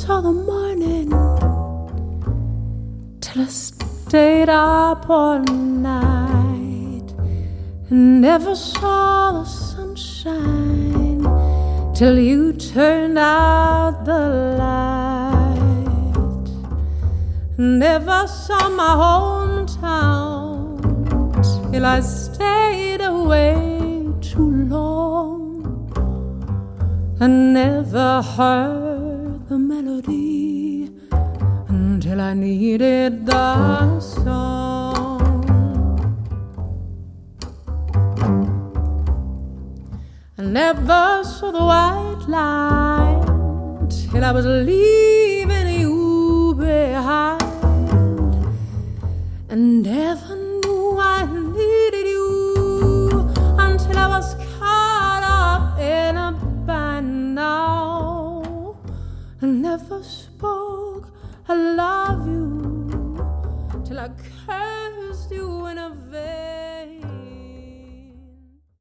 saw the morning, till I stayed up all night, and never saw the sunshine till you turned out the light. Never saw my hometown till I stayed away too long. I never heard the melody until I needed the song. I never saw the white line till I was leaving you behind, and never knew I needed you until I was caught up in a bind. Now I never spoke I love you till I cursed you in a veil.